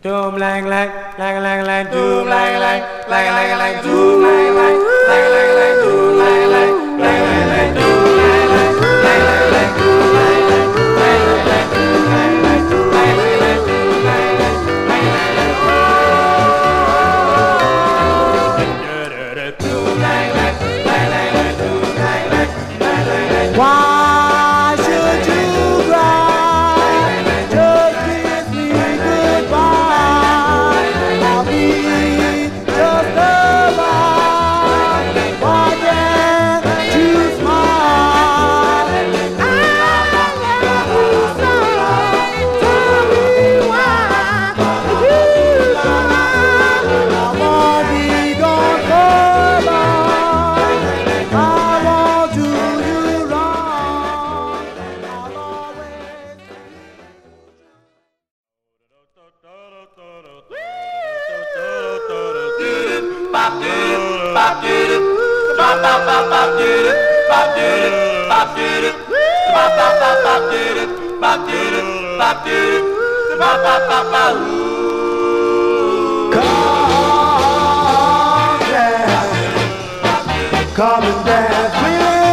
doom lang, doom lang, doom lang, doom Why should you cry? Just kiss me goodbye. I'll be just around. Why can't you smile? I love you so. Tell me why you smile. I won't be gone for long. I won't do you wrong. I'll always come and dance with